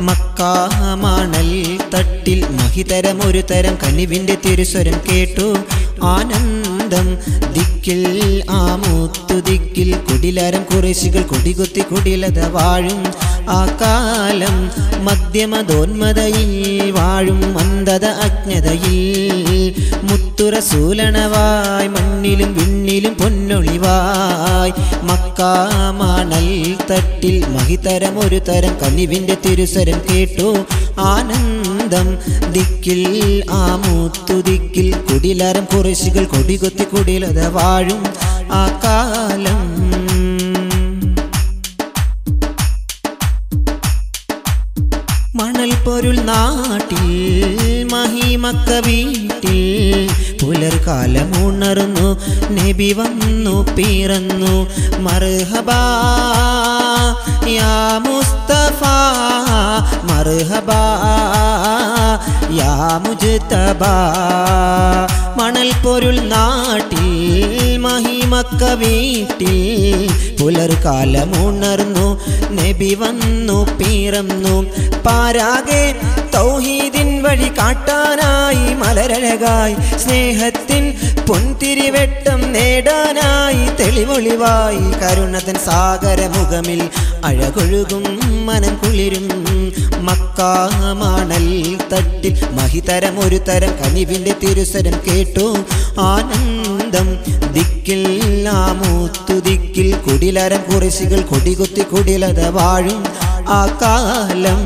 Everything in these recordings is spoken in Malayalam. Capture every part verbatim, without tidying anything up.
മക്കാ മണൽ തട്ടിൽ മഹിതരമൊരു തരം കനിവിൻ്റെ തിരുസ്വരം കേട്ടു ആനന്ദം ദിക്കിൽ ആ മൂത്തു ദിക്കിൽ കുടിലരം കുറേശികൾ കൊടികുത്തി കുടിലത വാഴും ആ കാലം മധ്യമതോന്മതയിൽ വാഴും മന്ദത അജ്ഞതയിൽ മുത്തുറസൂലണവായി മണ്ണിലും വിണ്ണിലും പൊന്നൊളിവായി മക്കാ മണൽ തട്ടിൽ മഹിതരമൊരു തരം കനിവിൻ്റെ തിരുസ്വരം കേട്ടു ആനന്ദം ദിക്കിൽ ആ മൂത്തു ദിക്കിൽ കുടിലരം കുറേശികൾ കൊടികുത്തി കുടിലത വാഴും ആ കാലം മണൽ പൊരുൾ നാട്ടിൽ മഹിമക്ക വീട്ടിൽ പുലർകാലം ഉണർന്നു നബി വന്നു പിറന്നു മർഹബാ യാ മുസ്തഫ മർഹബാ യാ മുജ്തബാ മണൽ പൊരുൾ നാട്ടിൽ മഹിമക്ക വീട്ടിൽ പുലർകാലം ഉണർന്നു നബി വന്നു പിറന്നു പാരാകെ തൗഹീദിൻ വഴി കാട്ടാനായി മലരഴകായി സ്നേഹത്തിൻ പൊൻതിരിവെട്ടം നേടാനായി തെളിവൊളിവായി കരുണതൻ സാഗരമുഖമിൽ അഴകൊഴുകും മനം കുളിരും മക്കാ മണൽ തട്ടിൽ മഹിതരമൊരു തരം കനിവിൻ്റെ തിരുസ്വരം കേട്ടു ആനന്ദം ദിക്കിൽ ആ മൂത്തു ദിക്കിൽ കുടിലരം കുറേശികൾ കൊടികുത്തി കുടിലത വാഴും ആ കാലം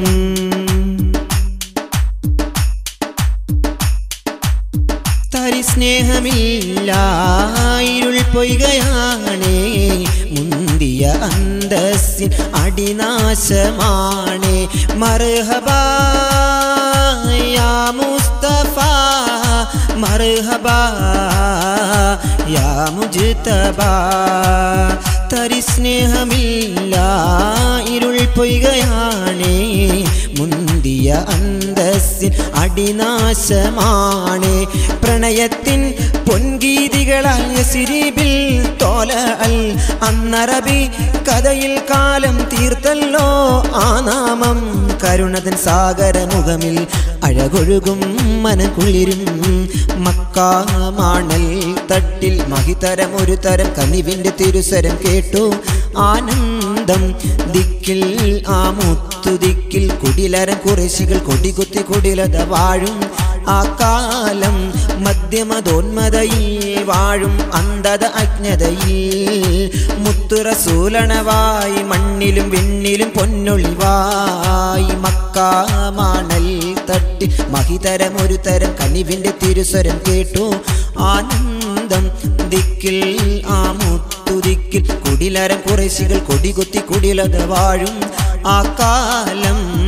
തരി സ്നേഹമില്ല ഇരുൾ പൊയ്കയാണേ മുന്തിയ അന്തസ്സിൻ അടിനാശമാണേ മർഹബാ യാ മുസ്തഫ മർഹബാ യാ മുജ്തബാ തരി സ്നേഹമില്ല ഇരുൾ പൊയ്കയാണേ മുന്തിയ അന്തസ്സിൻ അടിനാശമാണേ പ്രണയത്തിൻ പൊൻഗീതികളാൽ യസ്രിബിൽ തോല അൽ അന്നറബി കഥയിൽ കാലം തീർത്തല്ലോ ആ നാമം കരുണതൻ സാഗരമുഖമിൽ അഴകൊഴുകും മനകുളിരും മക്കാ മണൽ തട്ടിൽ മഹിതരമൊരു തരം കനിവിൻ്റെ തിരുസ്വരം കേട്ടു ആനന്ദം ദിക്കിൽ ആ മുത്തു ദിക്കിൽ കുടിലരം കുറേശികൾ കൊടികുത്തി കുടിലത വാഴും ആ കാലം മധ്യമതോന്മതയിൽ വാഴും അന്ധത അജ്ഞതയിൽ മുത്തുറസൂലണവായി മണ്ണിലും വിണ്ണിലും പൊന്നൊളിവായി മക്കാ മണൽ തട്ടി മഹിതരമൊരു തരം കനിവിൻ്റെ തിരുസ്വരം കേട്ടു ആനന്ദം ദിക്കിൽ ആ മുത്തു ദിക്കിൽ കുടിലരം കുറേശികൾ കൊടികുത്തി കുടിലത വാഴും ആ കാലം